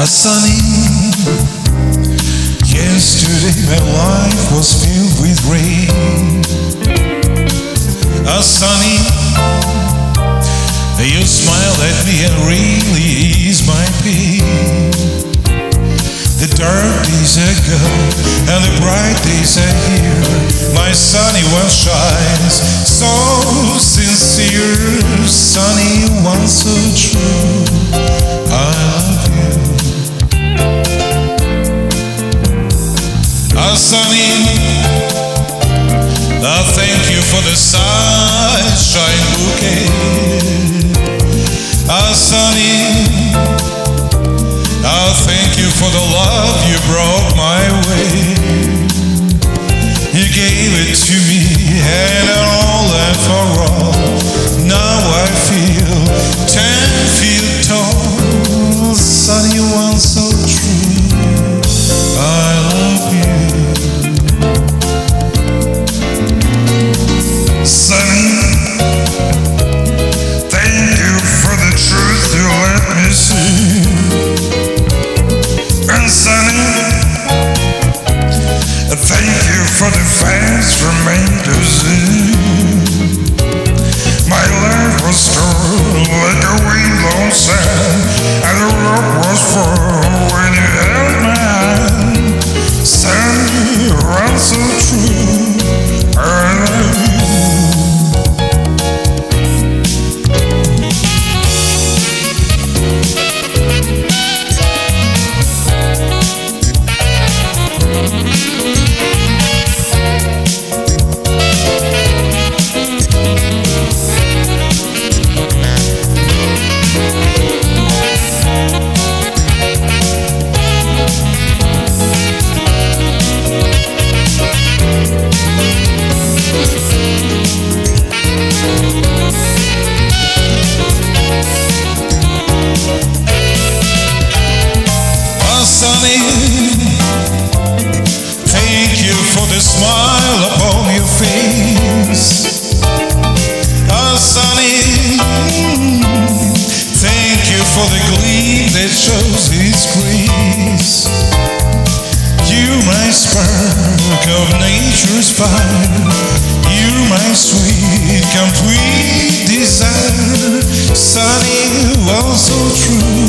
Sunny, yesterday my life was filled with rain. Sunny, you smiled at me and really eased my pain. The dark days are gone and the bright days are here. My sunny one shines so sincere. Sunny one so true, I love you. Sunny, thank you for the sunshine bouquet. Sunny, thank you for the love you brought my way. You gave it to me and all and for all. Now I feel 10 feet tall. Sunny one so true, I love you. Sunny, thank you for the truth you let me see. And Sunny, thank you for the facts from A to Z. My life was torn like a wind-blown sand, and the rope was full when you held my hand. Sunny, run so true, I love you. Sunny, thank you for the smile upon your face. Sunny, thank you for the gleam that shows His grace. You my spark of nature's fire, you my sweet complete desire. Sunny, well so true,